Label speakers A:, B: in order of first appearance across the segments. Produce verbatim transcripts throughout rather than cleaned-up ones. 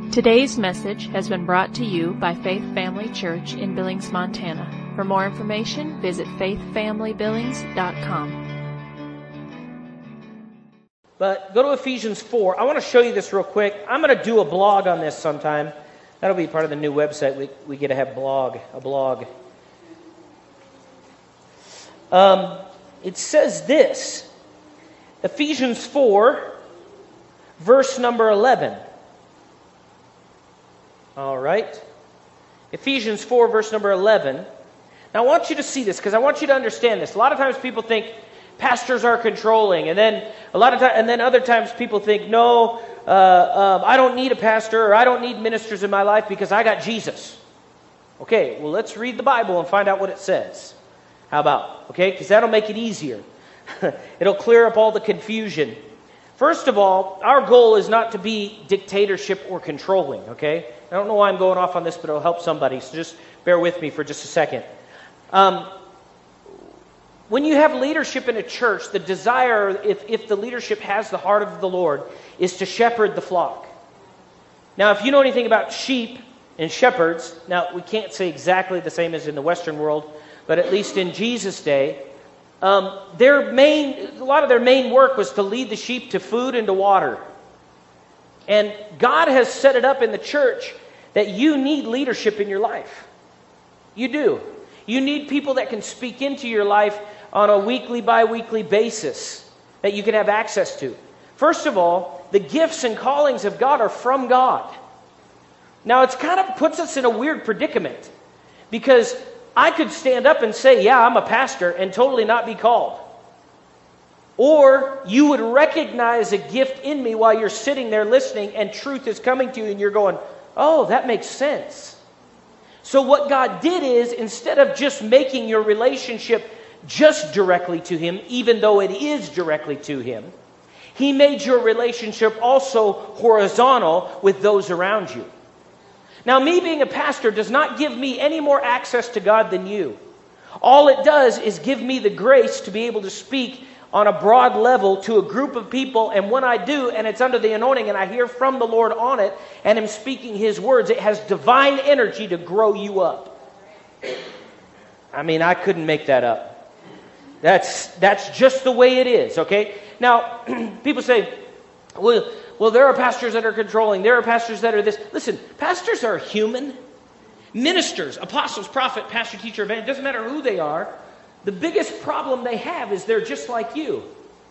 A: Today's message has been brought to you by Faith Family Church in Billings, Montana. For more information, visit faith family billings dot com.
B: But go to Ephesians four. I want to show you this real quick. I'm going to do a blog on this sometime. That'll be part of the new website. We, we get to have blog, a blog. Um, it says this, Ephesians four, verse number eleven. All right. Ephesians four, verse number eleven. Now I want you to see this because I want you to understand this. A lot of times people think pastors are controlling, and then a lot of time, and then other times people think, no, uh, uh, I don't need a pastor or I don't need ministers in my life because I got Jesus. Okay, well let's read the Bible and find out what it says. How about? Okay, because that'll make it easier. It'll clear up all the confusion. First of all, our goal is not to be dictatorship or controlling, okay? I don't know why I'm going off on this, but it'll help somebody, so just bear with me for just a second. Um, when you have leadership in a church, the desire, if, if the leadership has the heart of the Lord, is to shepherd the flock. Now, if you know anything about sheep and shepherds, now we can't say exactly the same as in the Western world, but at least in Jesus' day, Um, their main, a lot of their main work was to lead the sheep to food and to water. And God has set it up in the church that you need leadership in your life. You do. You need people that can speak into your life on a weekly, bi-weekly basis that you can have access to. First of all, the gifts and callings of God are from God. Now, it kind of puts us in a weird predicament because I could stand up and say, yeah, I'm a pastor, and totally not be called. Or you would recognize a gift in me while you're sitting there listening and truth is coming to you and you're going, oh, that makes sense. So what God did is, instead of just making your relationship just directly to Him, even though it is directly to Him, He made your relationship also horizontal with those around you. Now, me being a pastor does not give me any more access to God than you. All it does is give me the grace to be able to speak on a broad level to a group of people, and when I do, and it's under the anointing, and I hear from the Lord on it, and am speaking His words, it has divine energy to grow you up. I mean, I couldn't make that up. That's, that's just the way it is, okay? Now, people say, well, Well, there are pastors that are controlling. There are pastors that are this. Listen, pastors are human. Ministers, apostles, prophet, pastor, teacher, evangelist, doesn't matter who they are. The biggest problem they have is they're just like you.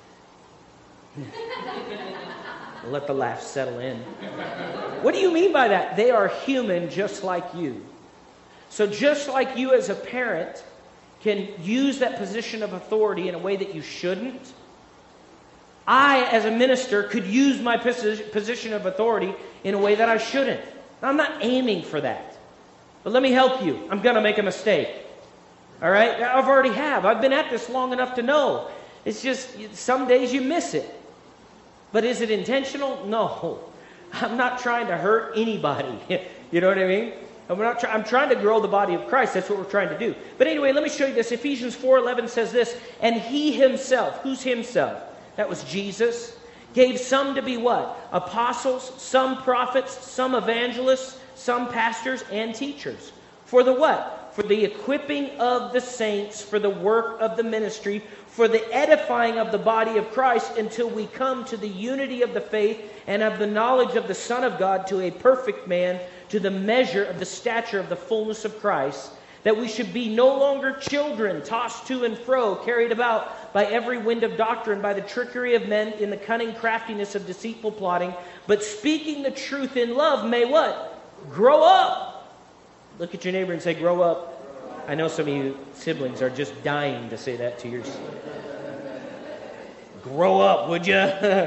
B: Let the laugh settle in. What do you mean by that? They are human just like you. So just like you as a parent can use that position of authority in a way that you shouldn't, I, as a minister, could use my position of authority in a way that I shouldn't. I'm not aiming for that. But let me help you. I'm going to make a mistake. All right? I've already have. I've been at this long enough to know. It's just, some days you miss it. But is it intentional? No. I'm not trying to hurt anybody. You know what I mean? I'm, not try- I'm trying to grow the body of Christ. That's what we're trying to do. But anyway, let me show you this. Ephesians four eleven says this, and He Himself, who's Himself? That was Jesus. Gave some to be what? Apostles, some prophets, some evangelists, some pastors and teachers. For the what? For the equipping of the saints, for the work of the ministry, for the edifying of the body of Christ, until we come to the unity of the faith and of the knowledge of the Son of God, to a perfect man, to the measure of the stature of the fullness of Christ, that we should be no longer children, tossed to and fro, carried about by every wind of doctrine, by the trickery of men, in the cunning craftiness of deceitful plotting, but speaking the truth in love may what? Grow up. Look at your neighbor and say, grow up. I know some of you siblings are just dying to say that to yours. Grow up, would you?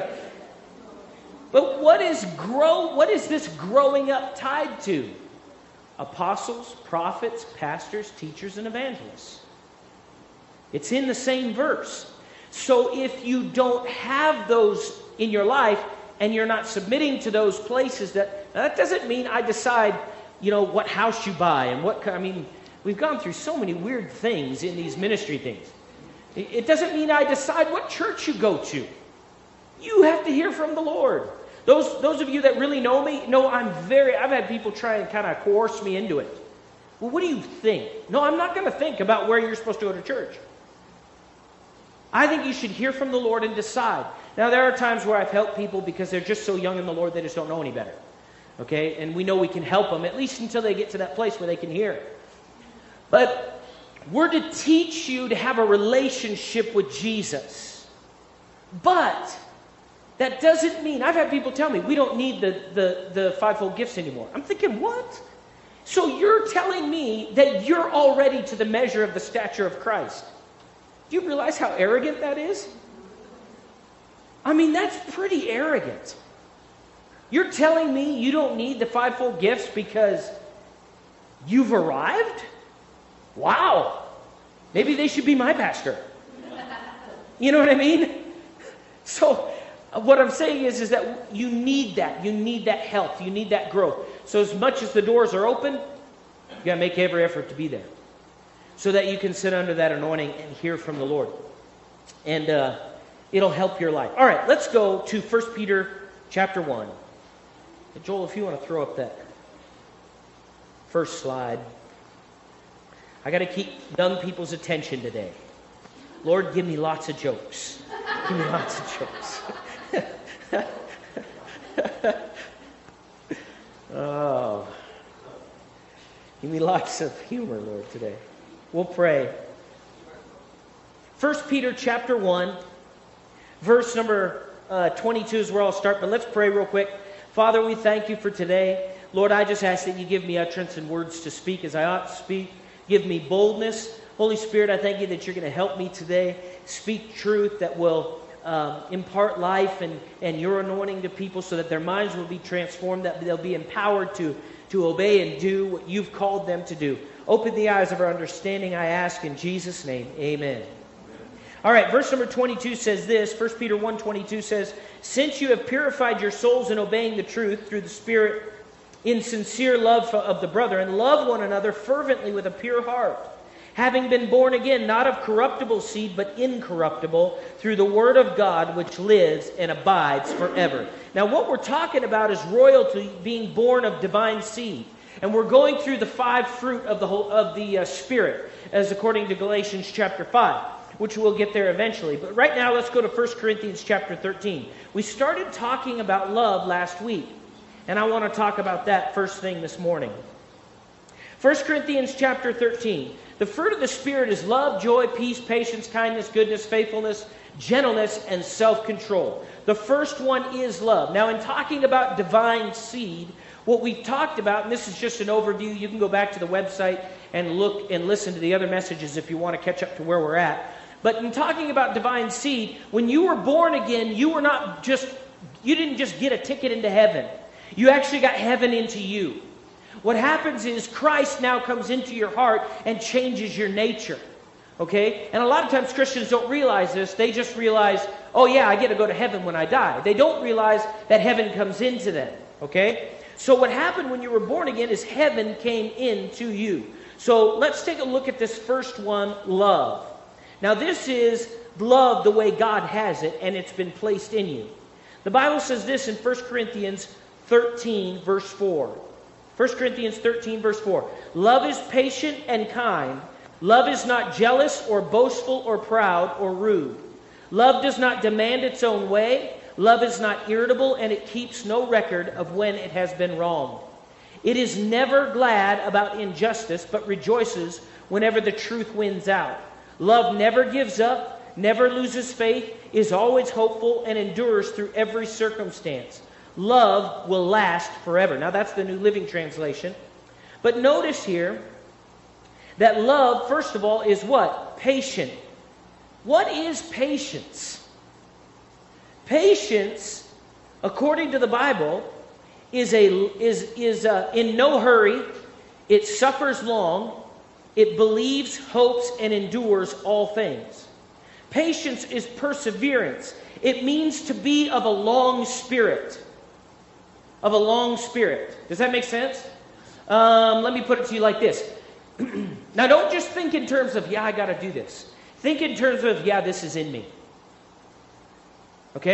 B: But what is grow? What is this growing up tied to? Apostles, prophets, pastors, teachers, and evangelists. It's in the same verse. So if you don't have those in your life and you're not submitting to those places, that that doesn't mean I decide, you know, what house you buy and what, I mean, we've gone through so many weird things in these ministry things. It doesn't mean I decide what church you go to. You have to hear from the Lord. Those, those of you that really know me know I'm very, I've had people try and kind of coerce me into it. Well, what do you think? No, I'm not going to think about where you're supposed to go to church. I think you should hear from the Lord and decide. Now, there are times where I've helped people because they're just so young in the Lord, they just don't know any better. Okay? And we know we can help them, at least until they get to that place where they can hear. But we're to teach you to have a relationship with Jesus. But that doesn't mean, I've had people tell me, we don't need the, the, the fivefold gifts anymore. I'm thinking, what? So you're telling me that you're already to the measure of the stature of Christ. Do you realize how arrogant that is? I mean, that's pretty arrogant. You're telling me you don't need the fivefold gifts because you've arrived? Wow. Maybe they should be my pastor. You know what I mean? So what I'm saying is, is that you need that. You need that health. You need that growth. So as much as the doors are open, you got to make every effort to be there so that you can sit under that anointing and hear from the Lord. And uh, it'll help your life. All right, let's go to First Peter chapter one. Joel, if you want to throw up that first slide. I got to keep young people's attention today. Lord, give me lots of jokes. Give me lots of jokes. Oh. Give me lots of humor, Lord, today. We'll pray. First Peter chapter one, verse number uh, twenty-two is where I'll start, but let's pray real quick. Father, we thank you for today. Lord, I just ask that you give me utterance and words to speak as I ought to speak. Give me boldness. Holy Spirit, I thank you that you're going to help me today speak truth that will um, impart life and, and your anointing to people so that their minds will be transformed, that they'll be empowered to, to obey and do what you've called them to do. Open the eyes of our understanding, I ask in Jesus' name. Amen. All right, verse number twenty-two says this. First Peter one twenty-two says, since you have purified your souls in obeying the truth through the Spirit in sincere love of the brethren, love one another fervently with a pure heart, having been born again, not of corruptible seed, but incorruptible, through the word of God, which lives and abides forever. Now, what we're talking about is royalty, being born of divine seed. And we're going through the five fruit of the whole, of the uh, Spirit, as according to Galatians chapter five, which we'll get there eventually. But right now, let's go to First Corinthians chapter thirteen. We started talking about love last week, and I want to talk about that first thing this morning. First Corinthians chapter thirteen. The fruit of the Spirit is love, joy, peace, patience, kindness, goodness, faithfulness, gentleness, and self-control. The first one is love. Now, in talking about divine seed, what we've talked about, and this is just an overview, you can go back to the website and look and listen to the other messages if you want to catch up to where we're at. But in talking about divine seed, when you were born again, you were not just, you didn't just get a ticket into heaven. You actually got heaven into you. What happens is Christ now comes into your heart and changes your nature. Okay? And a lot of times Christians don't realize this. They just realize, oh yeah, I get to go to heaven when I die. They don't realize that heaven comes into them. Okay? So what happened when you were born again is heaven came into you. So let's take a look at this first one, love. Now this is love the way God has it, and it's been placed in you. The Bible says this in First Corinthians thirteen, verse four. First Corinthians thirteen, verse four. Love is patient and kind. Love is not jealous or boastful or proud or rude. Love does not demand its own way. Love is not irritable, and it keeps no record of when it has been wronged. It is never glad about injustice, but rejoices whenever the truth wins out. Love never gives up, never loses faith, is always hopeful, and endures through every circumstance. Love will last forever. Now that's the New Living Translation. But notice here that love, first of all, is what? Patient. What is patience? Patience, according to the Bible, is a is is uh, in no hurry. It suffers long. It believes, hopes, and endures all things. Patience is perseverance. It means to be of a long spirit. Of a long spirit. Does that make sense? Um, let me put it to you like this. Now, don't just think in terms of, yeah, I got to do this. Think in terms of, yeah, this is in me. Okay?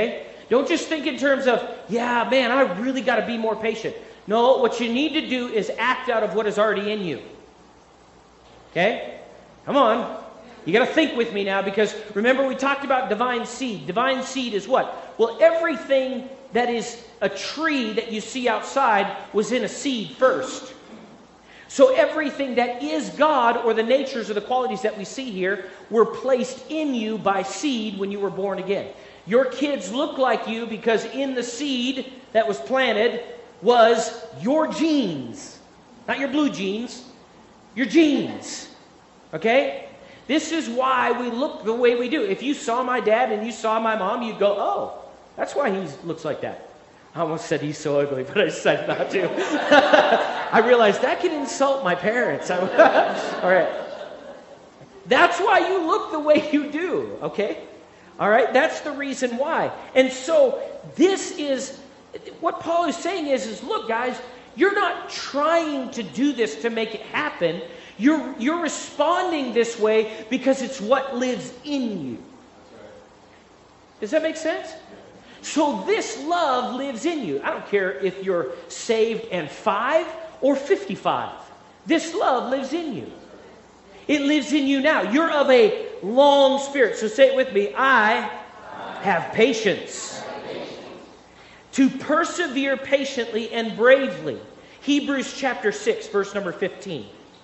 B: Don't just think in terms of, yeah, man, I really got to be more patient. No, what you need to do is act out of what is already in you. Okay? Come on. You got to think with me now, because remember we talked about divine seed. Divine seed is what? Well, everything that is a tree that you see outside was in a seed first. So everything that is God, or the natures or the qualities that we see here, were placed in you by seed when you were born again. Your kids look like you because in the seed that was planted was your genes. Not your blue jeans, your genes. Okay? This is why we look the way we do. If you saw my dad and you saw my mom, you'd go, oh, that's why he looks like that. I almost said he's so ugly, but I decided not to. I realized that can insult my parents. All right. That's why you look the way you do, okay? All right? That's the reason why. And so this is, what Paul is saying is, is look, guys, you're not trying to do this to make it happen. You're, you're responding this way because it's what lives in you. Does that make sense? So this love lives in you. I don't care if you're saved and five or fifty-five. This love lives in you. It lives in you now. You're of a long spirit. So say it with me. I have patience. To persevere patiently and bravely. Hebrews chapter six, verse number fifteen.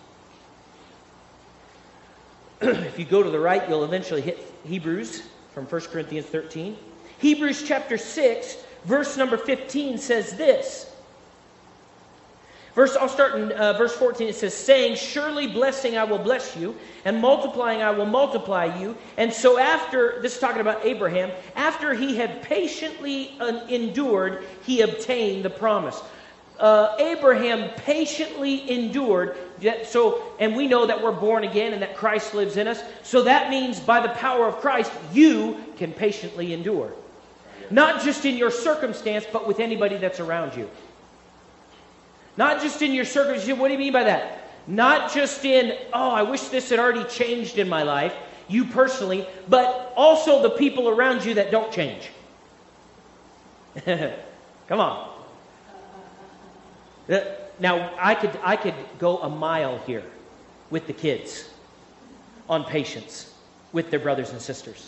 B: If you go to the right, you'll eventually hit Hebrews from First Corinthians thirteen. Hebrews chapter six, verse number fifteen says this. Verse, I'll start in uh, verse fourteen. It says, saying, surely blessing I will bless you, and multiplying I will multiply you. And so after, this is talking about Abraham, after he had patiently uh, endured, he obtained the promise. Uh, Abraham patiently endured. So, and we know that we're born again and that Christ lives in us. So that means by the power of Christ, you can patiently endure. Not just in your circumstance, but with anybody that's around you. Not just in your circumstance. What do you mean by that? Not just in, oh, I wish this had already changed in my life, you personally, but also the people around you that don't change. Come on. Now, I could I could go a mile here with the kids on patience with their brothers and sisters.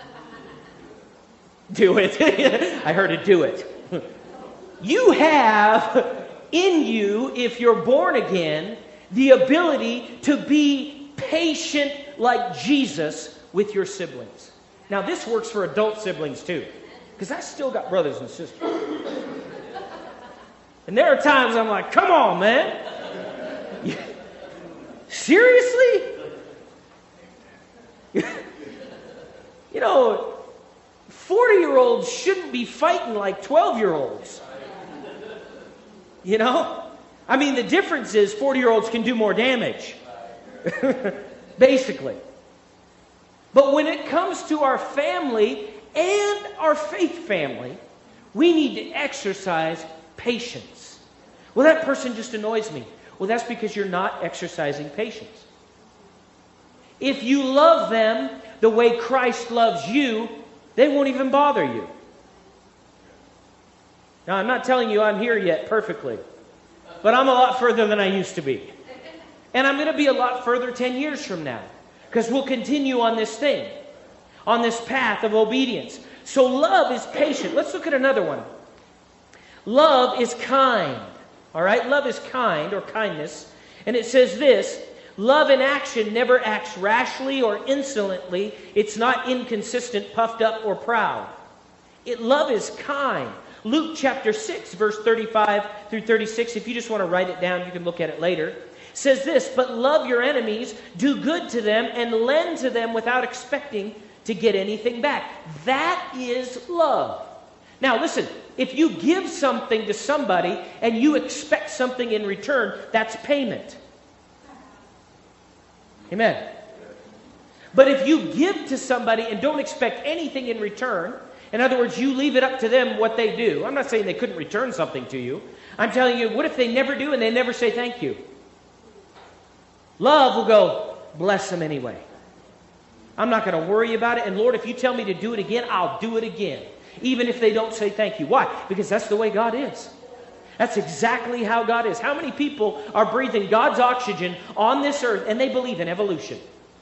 B: Do it. I heard it, do it. You have in you, if you're born again, the ability to be patient like Jesus with your siblings. Now, this works for adult siblings too, because I still got brothers and sisters. And there are times I'm like, come on, man. Seriously? You know, forty-year-olds shouldn't be fighting like twelve-year-olds. You know? I mean, the difference is forty-year-olds can do more damage. Basically. But when it comes to our family and our faith family, we need to exercise patience. Well, that person just annoys me. Well, that's because you're not exercising patience. If you love them the way Christ loves you, they won't even bother you. Now, I'm not telling you I'm here yet perfectly, but I'm a lot further than I used to be. And I'm going to be a lot further ten years from now, because we'll continue on this thing, on this path of obedience. So love is patient. Let's look at another one. Love is kind. All right? Love is kind, or kindness. And it says this, love in action never acts rashly or insolently. It's not inconsistent, puffed up, or proud. It, love is kind. Luke chapter six, verse thirty-five through thirty-six. If you just want to write it down, you can look at it later. Says this, but love your enemies, do good to them, and lend to them without expecting to get anything back. That is love. Now listen, if you give something to somebody and you expect something in return, that's payment. Amen. But if you give to somebody and don't expect anything in return, in other words, you leave it up to them what they do. I'm not saying they couldn't return something to you. I'm telling you, what if they never do and they never say thank you? Love will go, bless them anyway. I'm not going to worry about it. And Lord, if you tell me to do it again, I'll do it again. even if they don't say thank you. Why? Because that's the way God is. That's exactly how God is. How many people are breathing God's oxygen on this earth and they believe in evolution?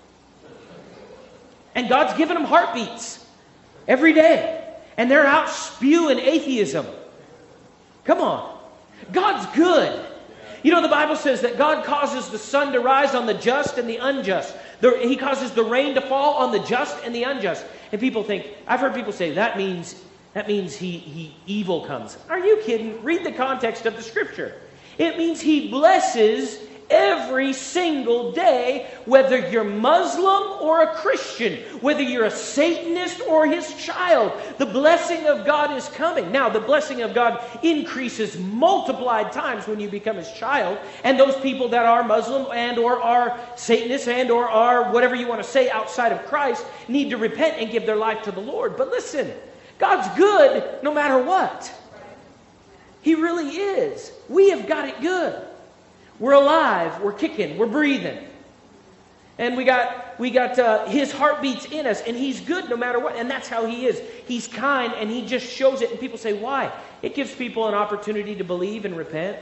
B: And God's given them heartbeats every day. And they're out spewing atheism. Come on. God's good. You know, the Bible says that God causes the sun to rise on the just and the unjust. The, he causes the rain to fall on the just and the unjust. And people think, I've heard people say, that means that means he, he evil comes. Are you kidding? Read the context of the Scripture. It means He blesses every single day, whether you're Muslim or a Christian, whether you're a Satanist or His child. The blessing of God is coming. Now, the blessing of God increases multiplied times when you become His child. And those people that are Muslim and or are Satanists and or are whatever you want to say outside of Christ need to repent and give their life to the Lord. But listen, God's good no matter what. He really is. We have got it good. We're alive. We're kicking. We're breathing. And we got we got uh, His heartbeats in us. And He's good no matter what. And that's how He is. He's kind and He just shows it. And people say, why? It gives people an opportunity to believe and repent.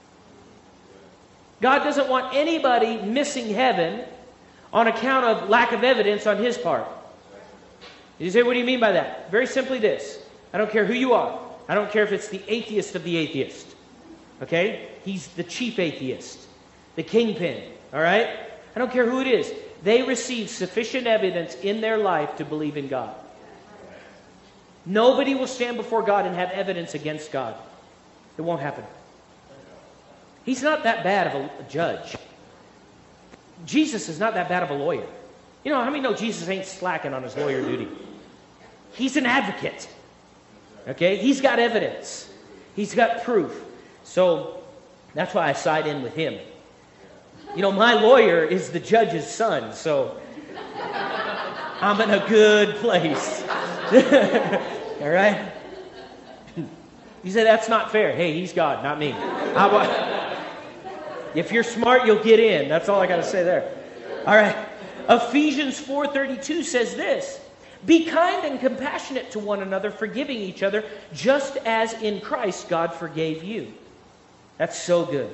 B: God doesn't want anybody missing heaven on account of lack of evidence on His part. You say, what do you mean by that? Very simply this. I don't care who you are. I don't care if it's the atheist of the atheist. Okay? He's the chief atheist. The kingpin. All right? I don't care who it is. They receive sufficient evidence in their life to believe in God. Nobody will stand before God and have evidence against God. It won't happen. He's not that bad of a, a judge. Jesus is not that bad of a lawyer. You know, how many know Jesus ain't slacking on His lawyer duty? He's an advocate. Okay? He's got evidence. He's got proof. So that's why I side in with Him. You know, my lawyer is the judge's son, so I'm in a good place. All right? You say, that's not fair. Hey, He's God, not me. I, if you're smart, you'll get in. That's all I got to say there. All right. Ephesians four thirty-two says this. Be kind and compassionate to one another, forgiving each other, just as in Christ God forgave you. That's so good.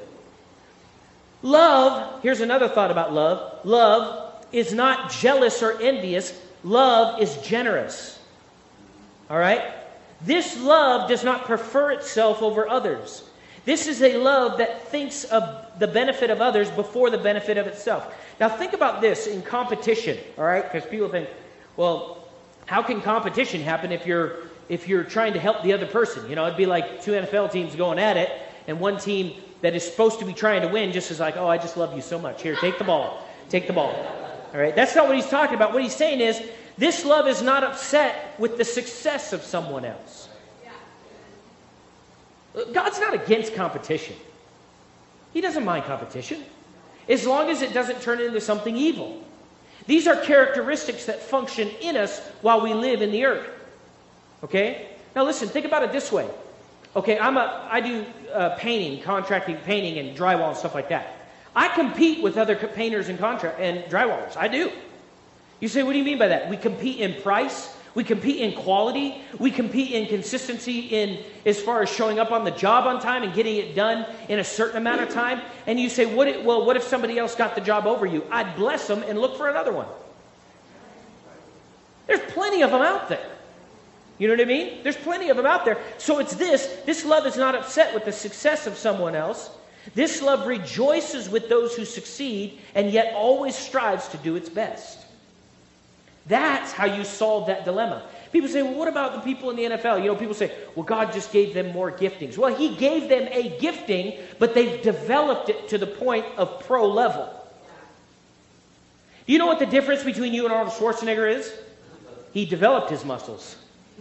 B: Love, here's another thought about love. Love is not jealous or envious. Love is generous. All right? This love does not prefer itself over others. This is a love that thinks of the benefit of others before the benefit of itself. Now think about this in competition, all right? Because people think, well, how can competition happen if you're if you're trying to help the other person? You know, it'd be like two N F L teams going at it, and one team that is supposed to be trying to win just is like, oh, I just love you so much. Here, take the ball. Take the ball. All right? That's not what he's talking about. What he's saying is, this love is not upset with the success of someone else. God's not against competition. He doesn't mind competition, as long as it doesn't turn into something evil. These are characteristics that function in us while we live in the earth. Okay? Now listen, think about it this way. Okay, I'm a, I do uh, painting, contracting painting and drywall and stuff like that. I compete with other painters and contract and drywallers. I do. You say, what do you mean by that? We compete in price. We compete in quality. We compete in consistency in as far as showing up on the job on time and getting it done in a certain amount of time. And you say, what? It, well, what if somebody else got the job over you? I'd bless them and look for another one. There's plenty of them out there. You know what I mean? There's plenty of them out there. So it's this. This love is not upset with the success of someone else. This love rejoices with those who succeed and yet always strives to do its best. That's how you solve that dilemma. People say, well, what about the people in the N F L? You know, people say, well, God just gave them more giftings. Well, He gave them a gifting, but they've developed it to the point of pro level. Do you know what the difference between you and Arnold Schwarzenegger is? He developed his muscles.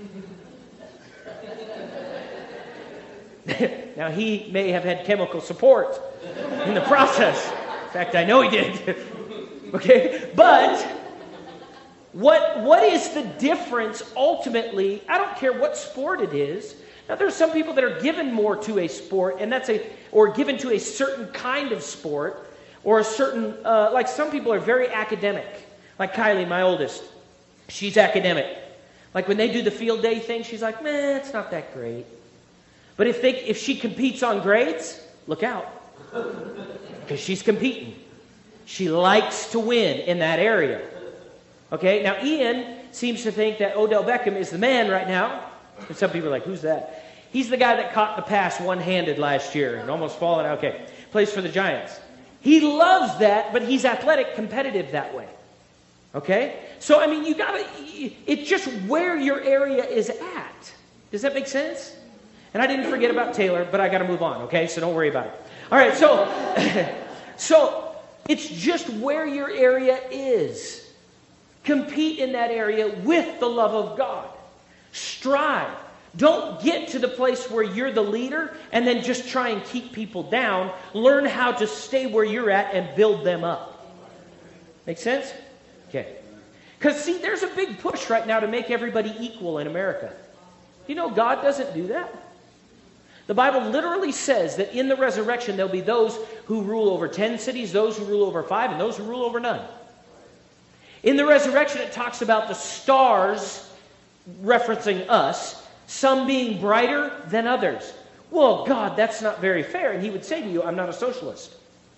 B: Now, he may have had chemical support in the process. In fact, I know he did. Okay? But what, what is the difference ultimately? I don't care what sport it is. Now, there's some people that are given more to a sport, and that's a, or given to a certain kind of sport, or a certain, uh, like some people are very academic. Like Kylie, my oldest. She's academic. Like when they do the field day thing, she's like, man, it's not that great. But if they if she competes on grades, look out. Because she's competing. She likes to win in that area. Okay, now Ian seems to think that Odell Beckham is the man right now. And some people are like, who's that? He's the guy that caught the pass one-handed last year and almost fallen out. Okay, plays for the Giants. He loves that, but he's athletic, competitive that way. Okay? So, I mean, you gotta, it's just where your area is at. Does that make sense? And I didn't forget about Taylor, but I got to move on, okay? So don't worry about it. All right, so, so it's just where your area is. Compete in that area with the love of God. Strive. Don't get to the place where you're the leader and then just try and keep people down. Learn how to stay where you're at and build them up. Make sense? Okay. Because, see, there's a big push right now to make everybody equal in America. You know, God doesn't do that. The Bible literally says that in the resurrection, there'll be those who rule over ten cities, those who rule over five, and those who rule over none. In the resurrection, it talks about the stars, referencing us, some being brighter than others. Well, God, that's not very fair. And he would say to you, I'm not a socialist.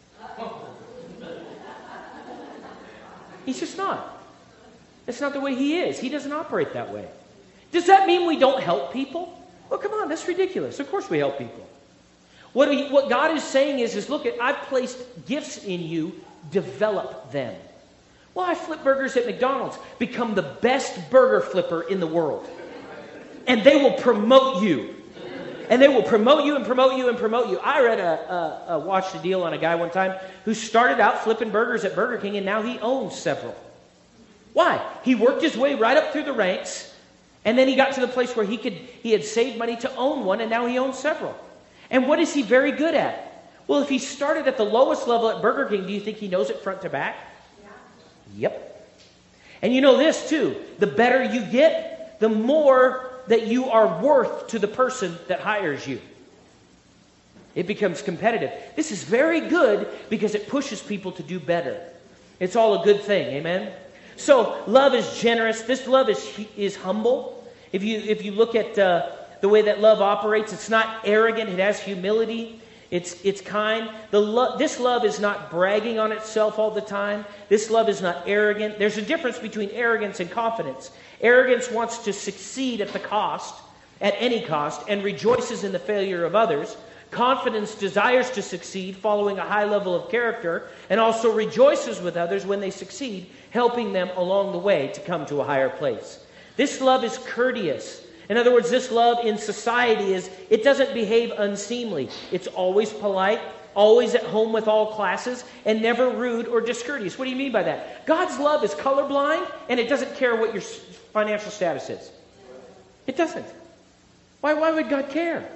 B: He's just not. That's not the way he is. He doesn't operate that way. Does that mean we don't help people? Well, come on, that's ridiculous. Of course we help people. What, we, what God is saying is, is, look, at, I've placed gifts in you, develop them. Well, I flip burgers at McDonald's. Become the best burger flipper in the world. And they will promote you. And they will promote you and promote you and promote you. I read a, a, a watched a deal on a guy one time who started out flipping burgers at Burger King, and now he owns several. Why? He worked his way right up through the ranks, and then he got to the place where he could he had saved money to own one, and now he owns several. And what is he very good at? Well, if he started at the lowest level at Burger King, do you think he knows it front to back? Yeah. Yep. And you know this too. The better you get, the more that you are worth to the person that hires you. It becomes competitive. This is very good because it pushes people to do better. It's all a good thing. Amen? So love is generous. This love is is humble. If you if you look at uh, the way that love operates, it's not arrogant. It has humility. It's it's kind. The lo- this love is not bragging on itself all the time. This love is not arrogant. There's a difference between arrogance and confidence. Arrogance wants to succeed at the cost, at any cost, and rejoices in the failure of others. Confidence desires to succeed, following a high level of character, and also rejoices with others when they succeed, helping them along the way to come to a higher place. This love is courteous. In other words, this love in society is, it doesn't behave unseemly. It's always polite, always at home with all classes, and never rude or discourteous. What do you mean by that? God's love is colorblind, and it doesn't care what your financial status is. It doesn't. Why, why would God care?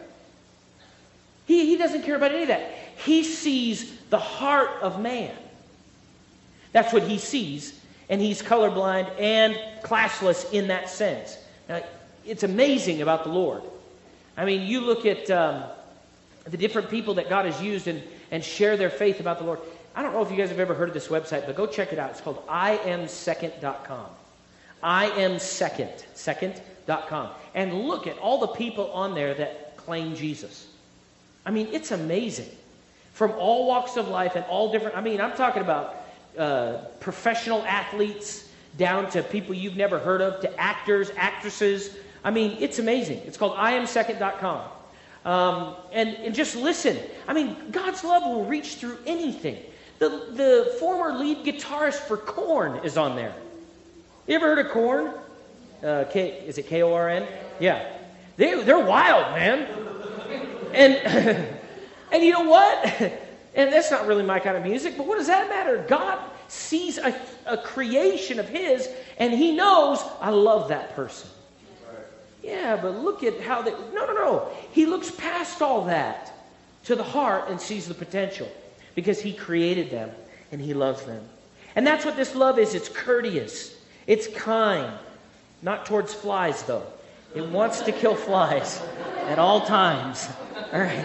B: He, he doesn't care about any of that. He sees the heart of man. That's what he sees, and he's colorblind and classless in that sense. Now, it's amazing about the Lord. I mean, you look at um, the different people that God has used and, and share their faith about the Lord. I don't know if you guys have ever heard of this website, but go check it out. It's called I am second dot com. I am second, second dot com. And look at all the people on there that claim Jesus. I mean, it's amazing. From all walks of life and all different, I mean, I'm talking about uh, professional athletes down to people you've never heard of, to actors, actresses. I mean, it's amazing. It's called I am second dot com. Um, and, and just listen. I mean, God's love will reach through anything. The, the former lead guitarist for Korn is on there. You ever heard of Korn? Uh, K, is it K O R N? Yeah. They, they're wild, man. And, and you know what? And that's not really my kind of music, but what does that matter? God sees a, a creation of his, and he knows, I love that person. Yeah, but look at how they... No, no, no. He looks past all that to the heart and sees the potential because he created them and he loves them. And that's what this love is. It's courteous. It's kind. Not towards flies, though. It wants to kill flies at all times. All right.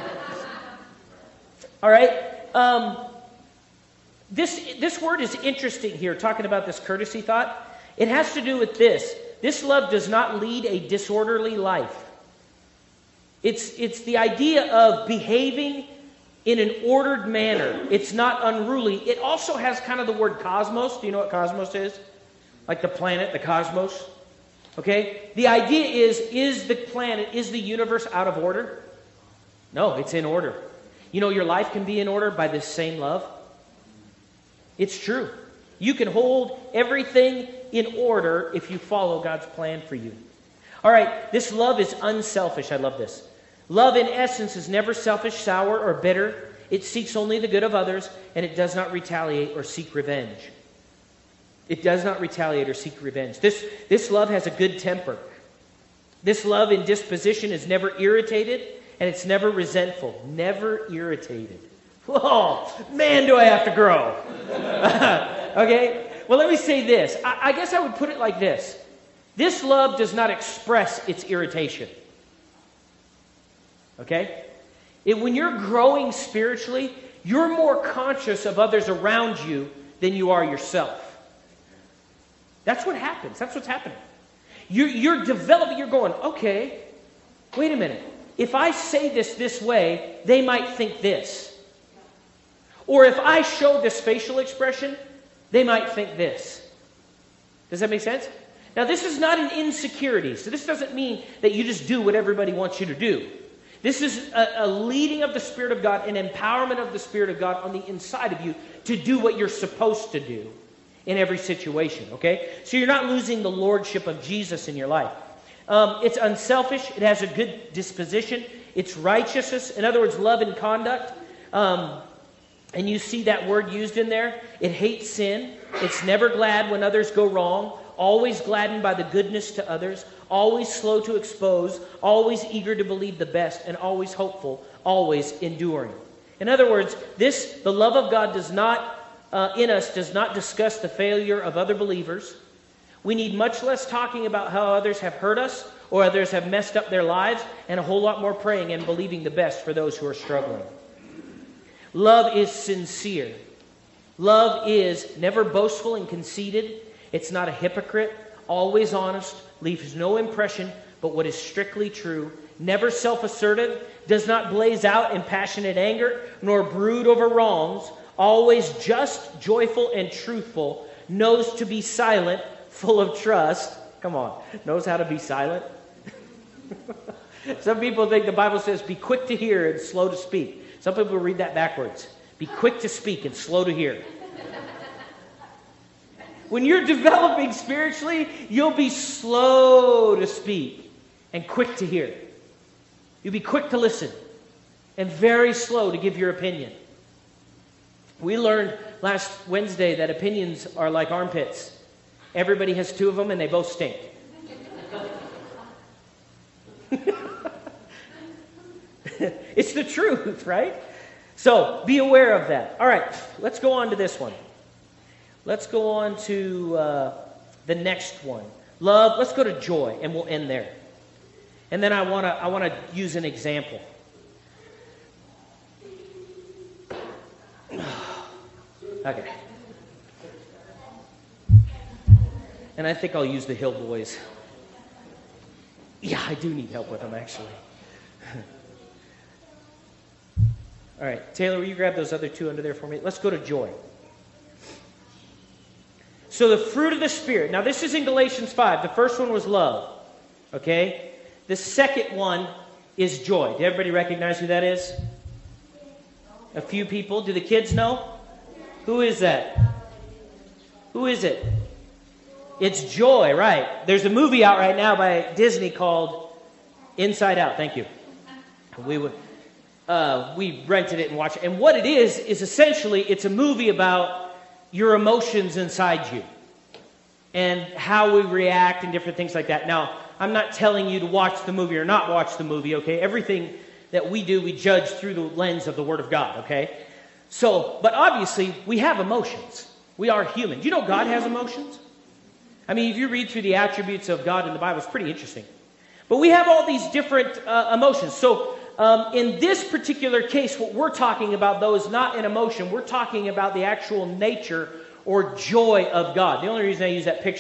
B: All right. Um, this, this word is interesting here, talking about this courtesy thought. It has to do with this. This love does not lead a disorderly life. It's, it's the idea of behaving in an ordered manner. It's not unruly. It also has kind of the word cosmos. Do you know what cosmos is? Like the planet, the cosmos. Okay? The idea is, is the planet, is the universe out of order? No, it's in order. You know, your life can be in order by this same love. It's true. You can hold everything in order if you follow God's plan for you. All right, this love is unselfish. I love this. Love in essence is never selfish, sour, or bitter. It seeks only the good of others, and it does not retaliate or seek revenge. It does not retaliate or seek revenge. This, this love has a good temper. This love in disposition is never irritated, and it's never resentful. Never irritated. Whoa, man, do I have to grow. Okay? Well, let me say this. I, I guess I would put it like this. This love does not express its irritation. Okay? It, when you're growing spiritually, you're more conscious of others around you than you are yourself. That's what happens. That's what's happening. You're, you're developing, you're going, okay, wait a minute. If I say this this way, they might think this. Or if I show this facial expression, they might think this. Does that make sense? Now, this is not an insecurity. So this doesn't mean that you just do what everybody wants you to do. This is a, a leading of the Spirit of God, an empowerment of the Spirit of God on the inside of you to do what you're supposed to do in every situation, okay? So you're not losing the lordship of Jesus in your life. Um, it's unselfish. It has a good disposition. It's righteousness. In other words, love and conduct. Um, and you see that word used in there. It hates sin. It's never glad when others go wrong. Always gladdened by the goodness to others. Always slow to expose. Always eager to believe the best. And always hopeful. Always enduring. In other words, this, the love of God does not, uh, in us, does not discuss the failure of other believers. We need much less talking about how others have hurt us or others have messed up their lives, and a whole lot more praying and believing the best for those who are struggling. Love is sincere. Love is never boastful and conceited. It's not a hypocrite, always honest, leaves no impression but what is strictly true, never self-assertive, does not blaze out in passionate anger, nor brood over wrongs, always just, joyful, and truthful, knows to be silent, full of trust. Come on, knows how to be silent. Some people think the Bible says, be quick to hear and slow to speak. Some people read that backwards. Be quick to speak and slow to hear. When you're developing spiritually, you'll be slow to speak and quick to hear. You'll be quick to listen and very slow to give your opinion. We learned last Wednesday that opinions are like armpits. Everybody has two of them and they both stink. It's the truth, right? So be aware of that. All right, let's go on to this one. Let's go on to uh, the next one. Love, let's go to joy, and we'll end there. And then I want to I want to use an example. Okay. And I think I'll use the Hill Boys. Yeah, I do need help with them, actually. All right, Taylor, will you grab those other two under there for me? Let's go to joy. So the fruit of the Spirit. Now, this is in Galatians five. The first one was love. Okay? The second one is joy. Do everybody recognize who that is? A few people. Do the kids know? Who is that? Who is it? It's joy, right. There's a movie out right now by Disney called Inside Out. Thank you. We would, uh, we rented it and watched it. And what it is, is essentially it's a movie about your emotions inside you and how we react and different things like that. Now, I'm not telling you to watch the movie or not watch the movie, okay? Everything that we do, we judge through the lens of the Word of God, okay? So, but obviously, we have emotions. We are human. Do you know God has emotions? I mean, if you read through the attributes of God in the Bible, it's pretty interesting. But we have all these different uh, emotions. So, um, in this particular case, what we're talking about, though, is not an emotion. We're talking about the actual nature or joy of God. The only reason I use that picture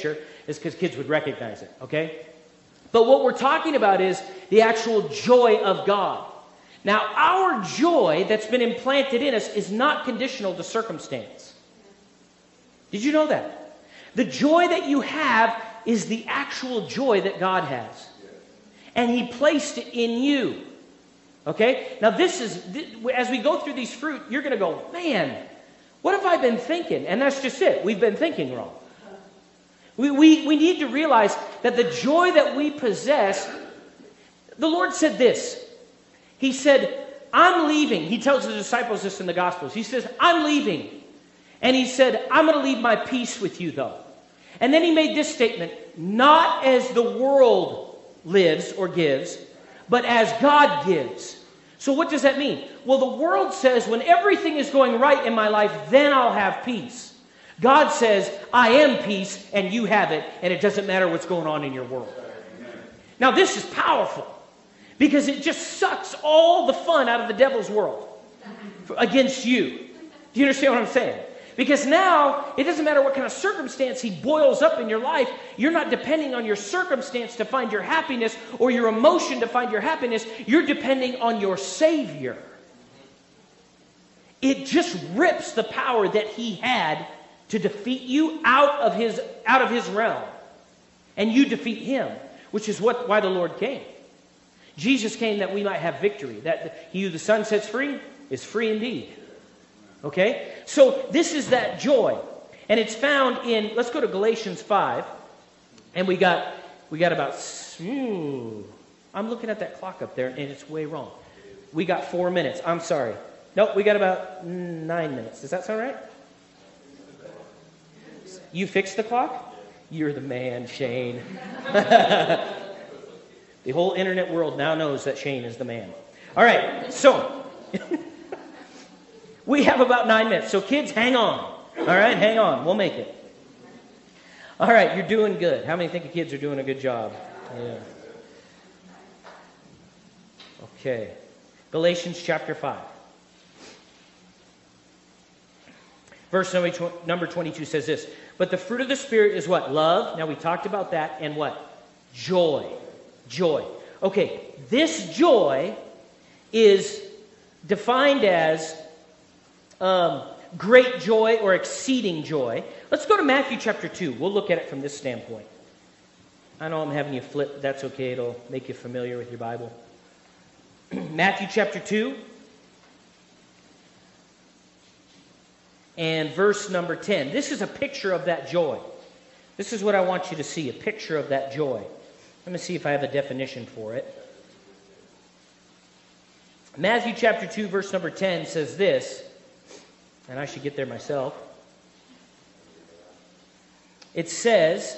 B: is because kids would recognize it, okay? But what we're talking about is the actual joy of God. Now, our joy that's been implanted in us is not conditional to circumstance. Did you know that? The joy that you have is the actual joy that God has. And He placed it in you. Okay? Now this is, as we go through these fruit, you're going to go, man, what have I been thinking? And that's just it. We've been thinking wrong. We, we, we need to realize that the joy that we possess, the Lord said this. He said, I'm leaving. He tells the disciples this in the Gospels. He says, I'm leaving. And He said, I'm going to leave my peace with you, though. And then He made this statement, not as the world lives or gives, but as God gives. So what does that mean? Well, the world says when everything is going right in my life, then I'll have peace. God says, I am peace, and you have it, and it doesn't matter what's going on in your world. Now, this is powerful, because it just sucks all the fun out of the devil's world against you. Do you understand what I'm saying? Because now, it doesn't matter what kind of circumstance he boils up in your life. You're not depending on your circumstance to find your happiness or your emotion to find your happiness. You're depending on your Savior. It just rips the power that he had to defeat you out of his, out of his realm. And you defeat him, which is what why the Lord came. Jesus came that we might have victory. That he who the Son sets free is free indeed. Okay? So this is that joy. And it's found in, let's go to Galatians five. And we got we got about, ooh, I'm looking at that clock up there and it's way wrong. We got four minutes. I'm sorry. Nope, we got about nine minutes. Does that sound right? You fixed the clock? You're the man, Shane. The whole internet world now knows that Shane is the man. All right, so we have about nine minutes. So kids, hang on. All right, hang on. We'll make it. All right, you're doing good. How many think the kids are doing a good job? Yeah. Okay. Galatians chapter five. Verse number twenty-two says this. But the fruit of the Spirit is what? Love. Now we talked about that. And what? Joy. Joy. Okay, this joy is defined as um, great joy or exceeding joy. Let's go to Matthew chapter two. We'll look at it from this standpoint. I know I'm having you flip. That's okay. It'll make you familiar with your Bible. Matthew chapter two. And verse number ten. This is a picture of that joy. This is what I want you to see, a picture of that joy. Let me see if I have a definition for it. Matthew chapter two, verse number ten says this, and I should get there myself. It says,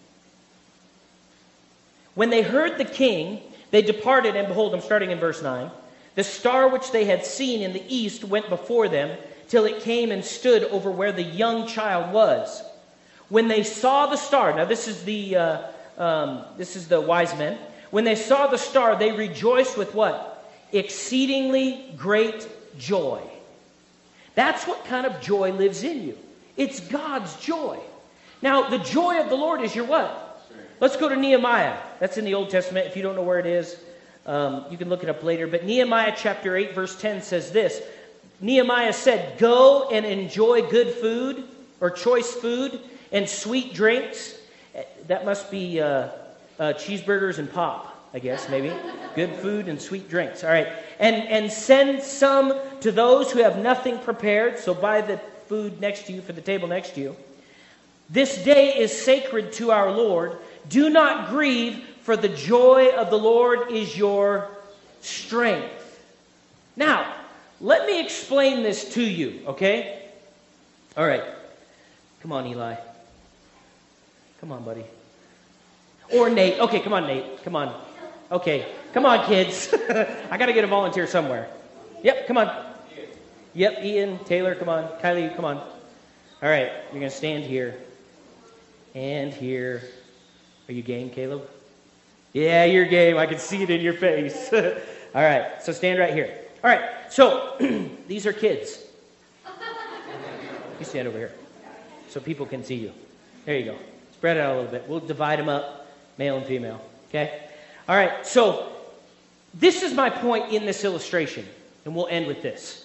B: when they heard the king, they departed, and behold, I'm starting in verse nine. The star which they had seen in the east went before them, till it came and stood over where the young child was. When they saw the star, now this is the uh, um, this is the wise men. When they saw the star, they rejoiced with what? Exceedingly great joy. That's what kind of joy lives in you. It's God's joy. Now, the joy of the Lord is your what? Let's go to Nehemiah. That's in the Old Testament. If you don't know where it is, um, you can look it up later. But Nehemiah chapter eight, verse ten says this. Nehemiah said, go and enjoy good food or choice food and sweet drinks. That must be uh, uh, cheeseburgers and pop, I guess, maybe. Good food and sweet drinks. All right. And, and send some to those who have nothing prepared. So buy the food next to you for the table next to you. This day is sacred to our Lord. Do not grieve, for the joy of the Lord is your strength. Now, let me explain this to you, okay? All right. Come on, Eli. Come on, buddy. Or Nate. Okay, come on, Nate. Come on. Okay. Come on, kids. I got to get a volunteer somewhere. Yep, come on. Yep, Ian, Taylor, come on. Kylie, come on. All right, you're going to stand here. And here. Are you game, Caleb? Yeah, you're game. I can see it in your face. All right, so stand right here. All right, so these are kids. You stand over here so people can see you. There you go. Spread it out a little bit. We'll divide them up, male and female. Okay? All right, so this is my point in this illustration, and we'll end with this.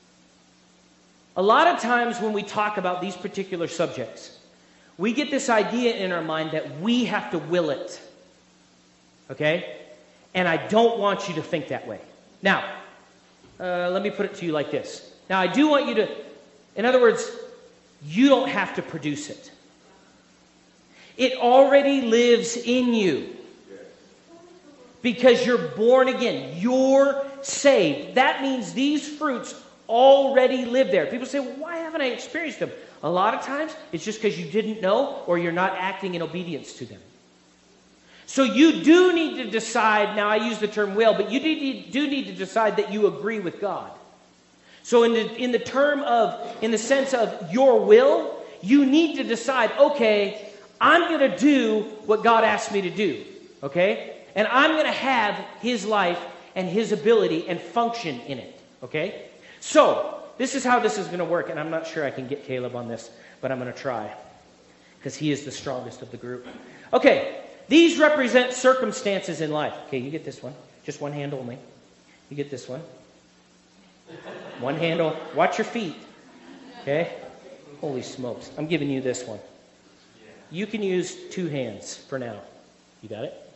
B: A lot of times when we talk about these particular subjects, we get this idea in our mind that we have to will it. Okay? And I don't want you to think that way. Now, uh, let me put it to you like this. Now, I do want you to, in other words, you don't have to produce it. It already lives in you. Because you're born again. You're saved. That means these fruits already live there. People say, well, why haven't I experienced them? A lot of times, it's just because you didn't know or you're not acting in obedience to them. So you do need to decide, now I use the term will, but you do, do need to decide that you agree with God. So in the, in the term of, in the sense of your will, you need to decide, okay, I'm going to do what God asked me to do, okay? And I'm going to have His life and His ability and function in it, okay? So, this is how this is going to work, and I'm not sure I can get Caleb on this, but I'm going to try, because he is the strongest of the group. Okay, these represent circumstances in life. Okay, you get this one. Just one hand only. You get this one. One hand only. Watch your feet. Okay? Holy smokes. I'm giving you this one. You can use two hands for now. You got it?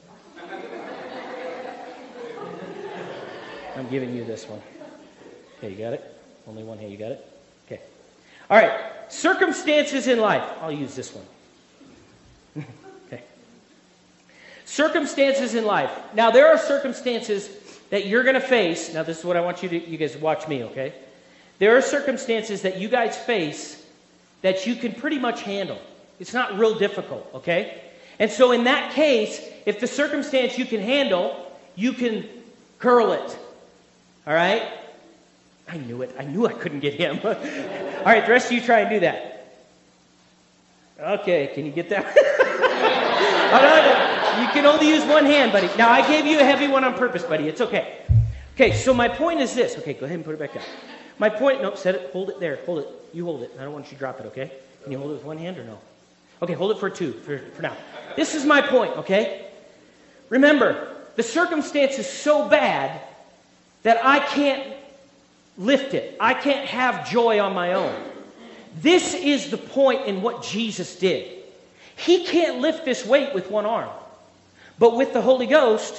B: I'm giving you this one. Okay, you got it? Only one hand, you got it? Okay. All right, circumstances in life. I'll use this one. Okay. Circumstances in life. Now, there are circumstances that you're going to face. Now, this is what I want you to, you guys watch me, okay? There are circumstances that you guys face that you can pretty much handle. It's not real difficult, okay? And so in that case, if the circumstance you can handle, you can curl it. All right? I knew it. I knew I couldn't get him. All right, the rest of you try and do that. Okay, can you get that? Oh, no, no. You can only use one hand, buddy. Now, I gave you a heavy one on purpose, buddy. It's okay. Okay, so my point is this. Okay, go ahead and put it back down. My point, no, set it, hold it there. Hold it. You hold it. I don't want you to drop it, okay? Can you hold it with one hand or no? Okay, hold it for two, for, for now. This is my point, okay? Remember, the circumstance is so bad that I can't lift it. I can't have joy on my own. This is the point in what Jesus did. He can't lift this weight with one arm. But with the Holy Ghost,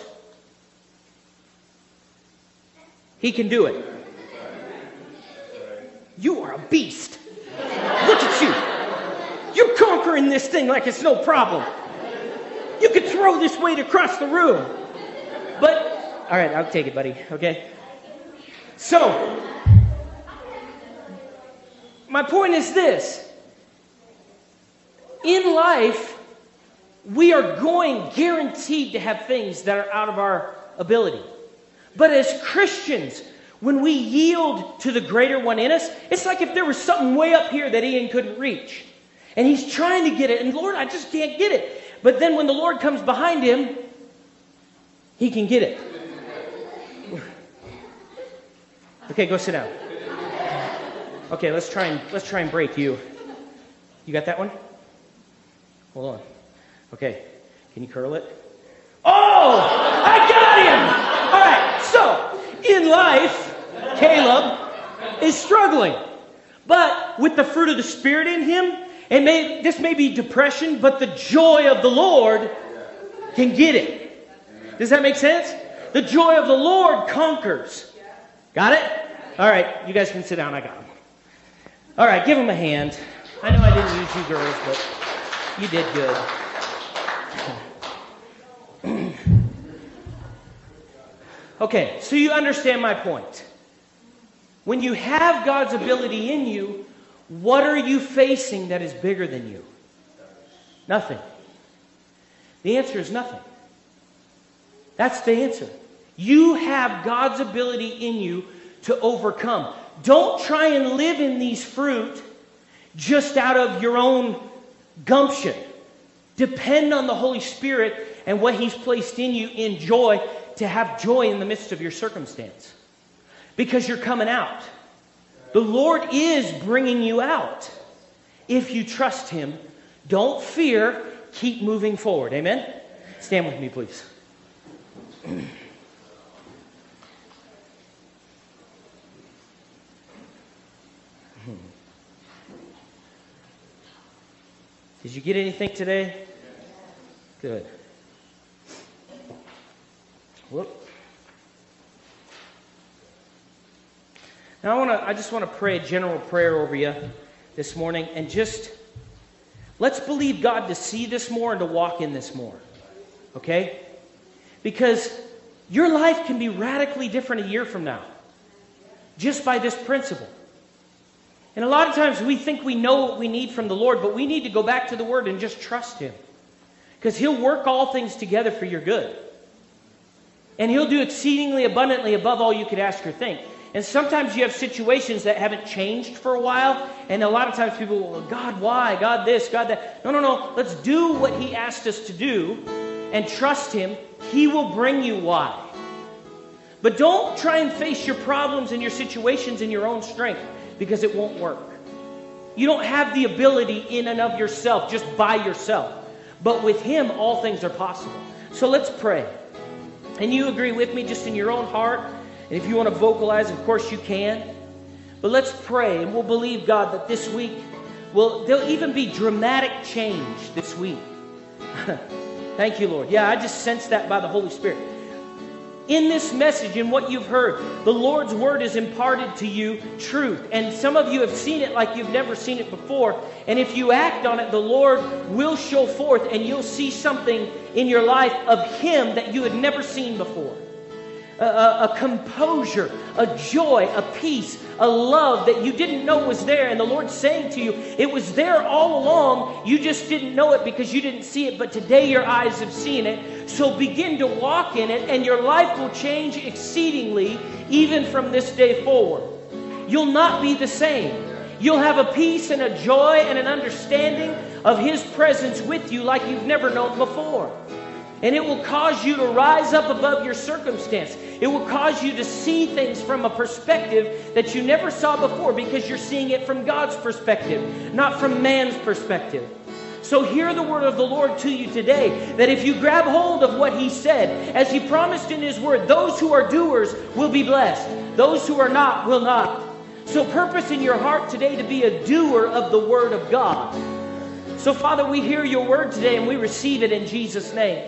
B: He can do it. You are a beast. Look at you. You're conquering this thing like it's no problem. You could throw this weight across the room. But, all right, I'll take it, buddy, okay? So, my point is this. In life, we are going guaranteed to have things that are out of our ability. But as Christians, when we yield to the greater one in us, it's like if there was something way up here that Ian couldn't reach. And he's trying to get it, and Lord, I just can't get it. But then when the Lord comes behind him, he can get it. Okay, go sit down. Okay, let's try and let's try and break you. You got that one? Hold on. Okay, can you curl it? Oh, I got him! All right, so in life, Caleb is struggling, but with the fruit of the Spirit in him, and may this may be depression, but the joy of the Lord can get it. Does that make sense? The joy of the Lord conquers. Got it? All right, you guys can sit down. I got him. All right, give him a hand. I know I didn't use you girls, but you did good. Okay, so you understand my point. When you have God's ability in you, what are you facing that is bigger than you? Nothing. The answer is nothing. That's the answer. You have God's ability in you to overcome. Don't try and live in these fruit just out of your own gumption. Depend on the Holy Spirit and what He's placed in you in joy to have joy in the midst of your circumstance. Because you're coming out. The Lord is bringing you out. If you trust Him, don't fear. keep moving forward. Amen? Stand with me, please. Did you get anything today? Good. Whoop. Now I want to I just want to pray a general prayer over you this morning, and just let's believe God to see this more and to walk in this more. Okay? Because your life can be radically different a year from now just by this principle. And a lot of times we think we know what we need from the Lord, but we need to go back to the Word and just trust Him. Because He'll work all things together for your good. And He'll do exceedingly abundantly above all you could ask or think. And sometimes you have situations that haven't changed for a while. And a lot of times people will, God, why? God this, God that. No, no, no. Let's do what He asked us to do and trust Him. He will bring you why. But don't try and face your problems and your situations in your own strength, because it won't work. You don't have the ability in and of yourself, just by yourself. But with Him, all things are possible. So let's pray. And you agree with me just in your own heart. And if you want to vocalize, of course you can. But let's pray, and we'll believe, God, that this week, will there'll even be dramatic change this week. Thank you, Lord. Yeah, I just sense that by the Holy Spirit. In this message and what you've heard, the Lord's Word is imparted to you truth. And some of you have seen it like you've never seen it before. And if you act on it, the Lord will show forth, and you'll see something in your life of Him that you had never seen before. A, a, a composure, a joy, a peace, a love that you didn't know was there. And the Lord's saying to you, it was there all along. You just didn't know it because you didn't see it. But today your eyes have seen it. So begin to walk in it, and your life will change exceedingly even from this day forward. You'll not be the same. You'll have a peace and a joy and an understanding of His presence with you like you've never known before. And it will cause you to rise up above your circumstance. It will cause you to see things from a perspective that you never saw before, because you're seeing it from God's perspective, not from man's perspective. So hear the word of the Lord to you today, that if you grab hold of what He said, as He promised in His word, those who are doers will be blessed. Those who are not will not. So purpose in your heart today to be a doer of the word of God. So Father, we hear your word today, and we receive it in Jesus' name.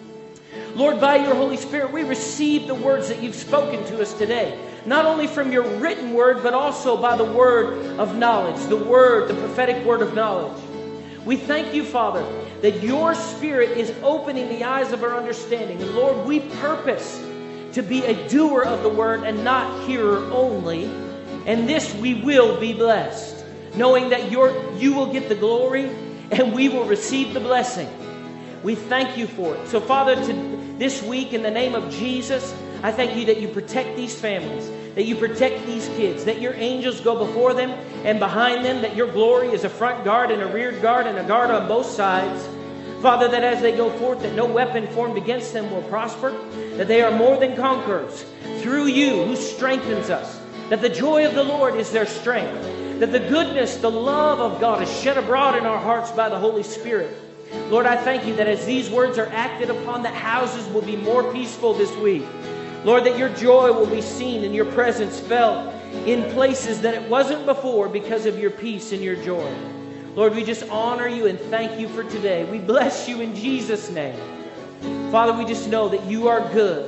B: Lord, by your Holy Spirit, we receive the words that you've spoken to us today. Not only from your written word, but also by the word of knowledge, the word, the prophetic word of knowledge. We thank you, Father, that your Spirit is opening the eyes of our understanding. And Lord, we purpose to be a doer of the word and not hearer only. And this we will be blessed, knowing that your, you will get the glory and we will receive the blessing. We thank you for it. So, Father, to this week, in the name of Jesus, I thank you that you protect these families, that you protect these kids, that your angels go before them and behind them, that your glory is a front guard and a rear guard and a guard on both sides. Father, that as they go forth, that no weapon formed against them will prosper, that they are more than conquerors through you who strengthens us, that the joy of the Lord is their strength, that the goodness, the love of God is shed abroad in our hearts by the Holy Spirit. Lord, I thank you that as these words are acted upon, that houses will be more peaceful this week. Lord, that your joy will be seen and your presence felt in places that it wasn't before because of your peace and your joy. Lord, we just honor you and thank you for today. We bless you in Jesus' name. Father, we just know that you are good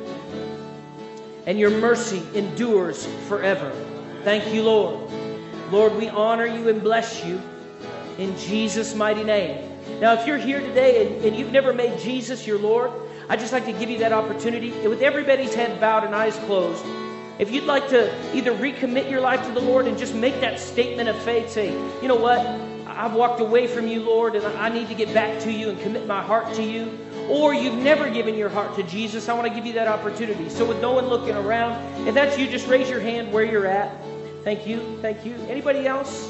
B: and your mercy endures forever. Thank you, Lord. Lord, we honor you and bless you in Jesus' mighty name. Now, if you're here today and, and you've never made Jesus your Lord, I'd just like to give you that opportunity. With everybody's head bowed and eyes closed, if you'd like to either recommit your life to the Lord and just make that statement of faith, say, you know what, I've walked away from you, Lord, and I need to get back to you and commit my heart to you. Or you've never given your heart to Jesus, I want to give you that opportunity. So with no one looking around, if that's you, just raise your hand where you're at. Thank you, thank you. Anybody else?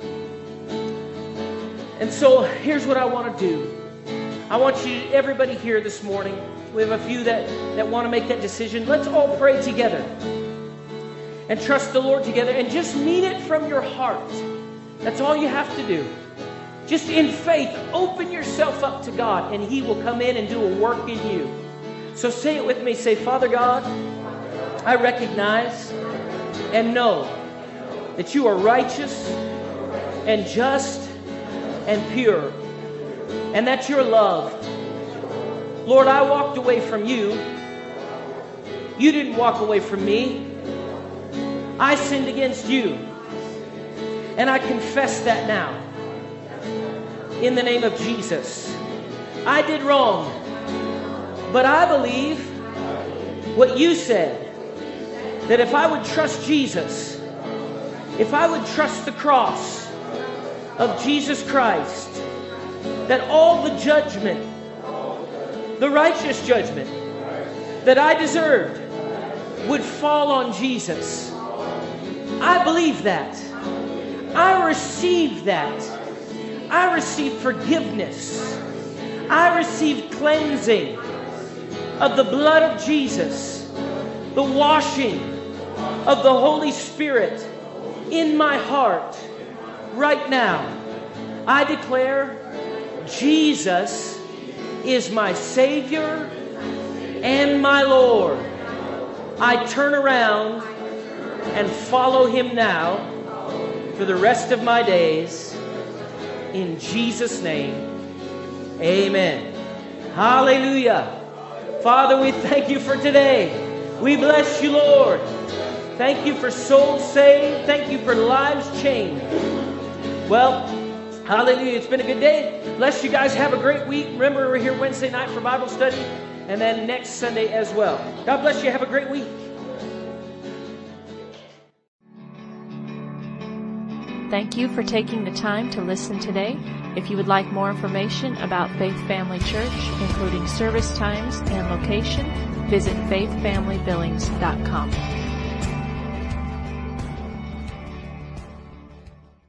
B: And so here's what I want to do. I want you, everybody here this morning, we have a few that, that want to make that decision. Let's all pray together and trust the Lord together and just mean it from your heart. That's all you have to do. Just in faith, open yourself up to God, and He will come in and do a work in you. So say it with me. Say, Father God, I recognize and know that you are righteous and just and pure, and that you're loved. Lord, I walked away from you. You didn't walk away from me. I sinned against you. And I confess that now. In the name of Jesus. I did wrong. But I believe what you said. That if I would trust Jesus, if I would trust the cross of Jesus Christ, that all the judgment, the righteous judgment that I deserved would fall on Jesus. I believe that. I receive that. I receive forgiveness. I receive cleansing of the blood of Jesus, the washing of the Holy Spirit in my heart right now. I declare Jesus is my Savior and my Lord. I turn around and follow Him now for the rest of my days. In Jesus' name, amen. Hallelujah. Father, we thank you for today. We bless you, Lord. Thank you for souls saved. Thank you for lives changed. Well, hallelujah. It's been a good day. Bless you guys. Have a great week. Remember, we're here Wednesday night for Bible study, and then next Sunday as well. God bless you. Have a great week.
A: Thank you for taking the time to listen today. If you would like more information about Faith Family Church, including service times and location, visit faith family billings dot com.